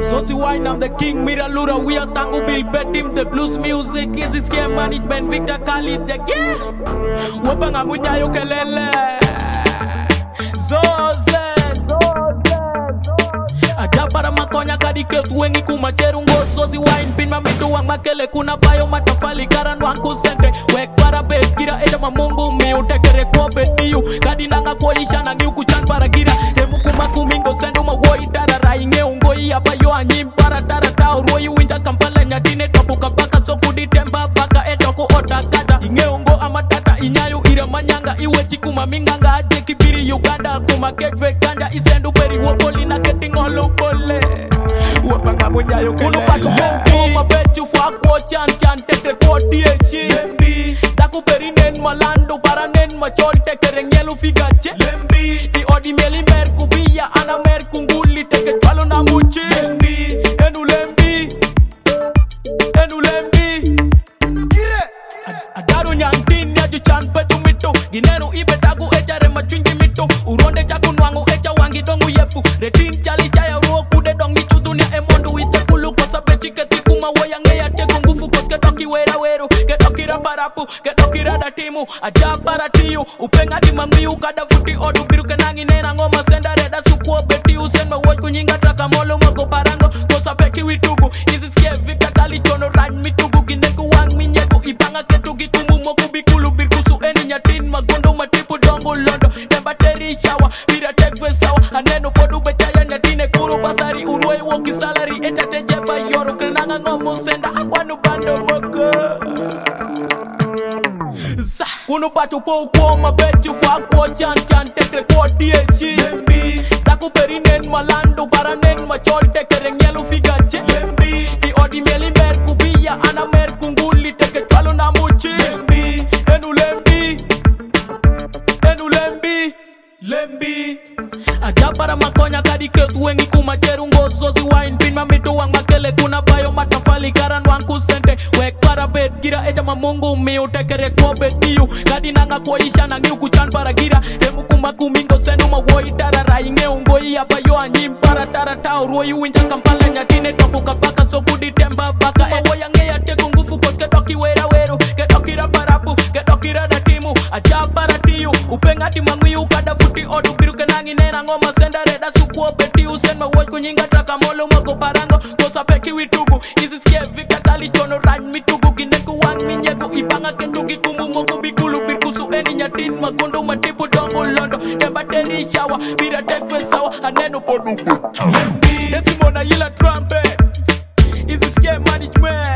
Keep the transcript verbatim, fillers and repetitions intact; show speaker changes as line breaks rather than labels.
Zosi Wine, I'm the king, Mira Lura, we are Tango Bill, bet him the blues music is his game management, Victor Khalid, the yeah. Wapanga munyayo kelele Zoze Ajabara makonya kadike tuwengi kumacheru ngo Zosi Wine, pin mamitu wang makele kuna bayo matafali karan wangu sente Wek para bet kira eda mamungu miu tekere kwa betiyu Kadinanga kwa isha na ngiu kuchan para gira Hemu kumakumingo sendu mawoi tara rainge ungoi abayo anyim para tara tau Ruoyi winda kampala nyatine topu kapaka sokudi temba baka edoko otakata Inge ungo amatata inyayu ira manyanga iwe chiku maminganga aje kibiri Uganda kuma ketwe ganda isendu beri wopoli na getting all upole Wapanga munyayo kelele Kunu patu wongo mabechu fwa chan chan tekre kwa dieshi Lembi Daku beri nen malando para nen machol tekere ngelu figache Lembi Di odi meli merku biya ana merku nguli teke chalo na muchi Lembi Enu lembi Enu lembi Gire Adaru nyantin ya juchan petu mito Ginenu ibe dagu ejare machunji mito Uronde chaku nwangu echa wangi dongu yepu Retin chali chaya uo kude dongi chudunia emondu ite kulu kosa pechi ketiku mawoya ngeya teku ngufu koske toki wera weru Ketoki rabarapu, ketoki radatimu Ajabara tiyu, upenga di mangiu kada futi odu biru kenangi nena ngoma senda reda sukuo beti usenma woj kunyinga traka molo mako parango Kosa peki witugu, izi skie vika kali chono rany mitugu Gineku wang minyegu, ibanga ketu gikumu moku bikulu birkusu eni nyatin magondo matipu dongo londo Demba teri shawa, bira tekwe sawa Aneno podu betaya nyatine kuru basari Unwei woki salary, etate jeba yoro Kenanga ngomu senda akwanu bando moko Kunu patu po kwa mabechu fwa kwa chan chan tekre kwa dieshi Lembi Daku peri nen malando para nen machol tekere ngelu figache Lembi Di odi meli merku biya ana merku nguli teke chalo na muchi Lembi Enu lembi Enu lembi Lembi Ajabara makonya kadike tuwengi kumacheru ngo Zosi Wine, pin mamitu wang makele kuna bayo matafali karan wangu sente Wek para bet gira eja mamungu miu tekere kwa betiyu Kadinanga kwa isha na ngiu kuchan para gira Hemu kumakumingo sendu mawoi tara rainge ungoi abayo anyim para tara tau Ruoyi winja kampala nyatine topu kapaka sokudi temba baka Mawoya ngeya teku ngufu koske toki wera weru Ketoki rabarapu, ketoki radatimu Ajabara tiyu, upengati mangiu kada futi odu biru kenangi nena ngoma senda reda sukuo beti usenma woj kunyinga traka molo mako parango Kosa peki witugu, izi skie vika kali chono rany mitugu Gineku wang minyegu, ibanga ketu gikumu moko bikulu birkusu eni nyatin magondo matipu dongo londo Demba teri shawa, bira tekwe sawa Aneno podu Lembi Desimona yila trumpet Izi skie management